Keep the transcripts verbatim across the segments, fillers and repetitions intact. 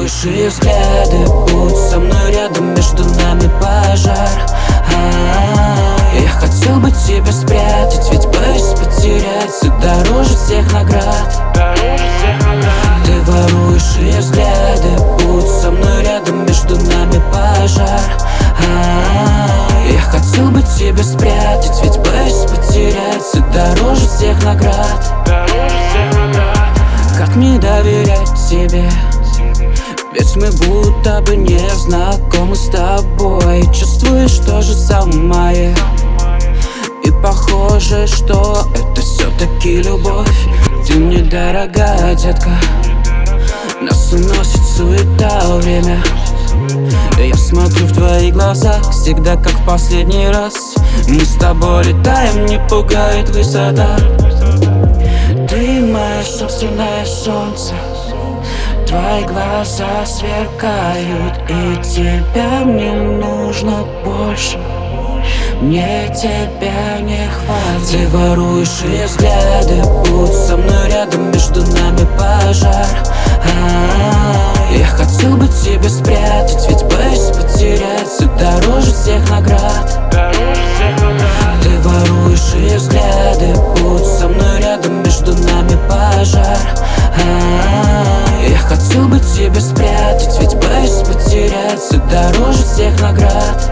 воруешь ее взгляды. Будь со мной рядом, между нами пожар. А-а-а. Я хотел бы тебя спрятать, ведь боюсь потерять. Ты дороже всех наград. Ты воруешь ее взгляды. Будь со мной рядом, между нами пожар. А-а-а. Я хотел бы тебя спрятать, ведь боюсь потерять. Ты дороже всех наград. Как мне доверять тебе? Ведь мы будто бы не знакомы с тобой. Чувствуешь то же самое, и похоже, что это все-таки любовь. Ты мне дорога, детка. Нас уносит суета, время. Я смотрю в твои глаза, всегда как в последний раз. Мы с тобой летаем, не пугает высота. Ты мое собственное солнце. Твои глаза сверкают, и тебя мне нужно больше. Мне тебя не хватит. Ты воруешь ее взгляды. Будь со мной рядом, между нами пожар. А-а-а. Я хотел бы тебя спрятать, ведь боюсь потерять. Ты дороже всех наград. Ты воруешь ее взгляды. Будь со мной рядом, между нами пожар. А-а-а. Я хотел бы тебя спрятать, ведь боюсь потерять. Ты дороже всех наград.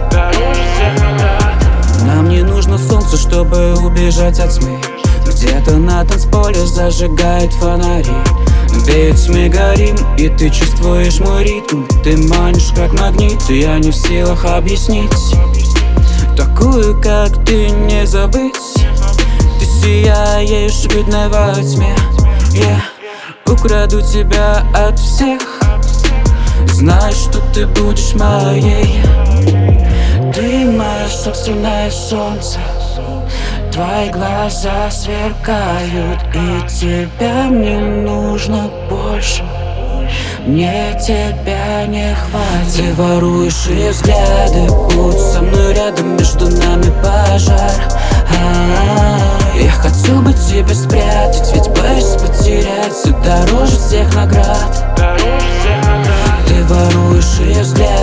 Нам не нужно солнце, чтобы убежать от тьмы. Где-то на танцполе зажигает фонари. Ведь мы горим, и ты чувствуешь мой ритм. Ты манишь как магнит, и я не в силах объяснить. Такую, как ты, не забыть. Ты сияешь, видно во тьме. Я украду тебя от всех. Знай, что ты будешь моей. Ты мое собственное солнце. Твои глаза сверкают, и тебя мне нужно больше. Мне тебя не хватит. Ты воруешь ее взгляды. Будь со мной рядом, между нами пожар. А-а-а. Я хотел бы тебя спрятать, ведь боюсь потерять. Ты дороже всех наград. Ты воруешь ее взгляды.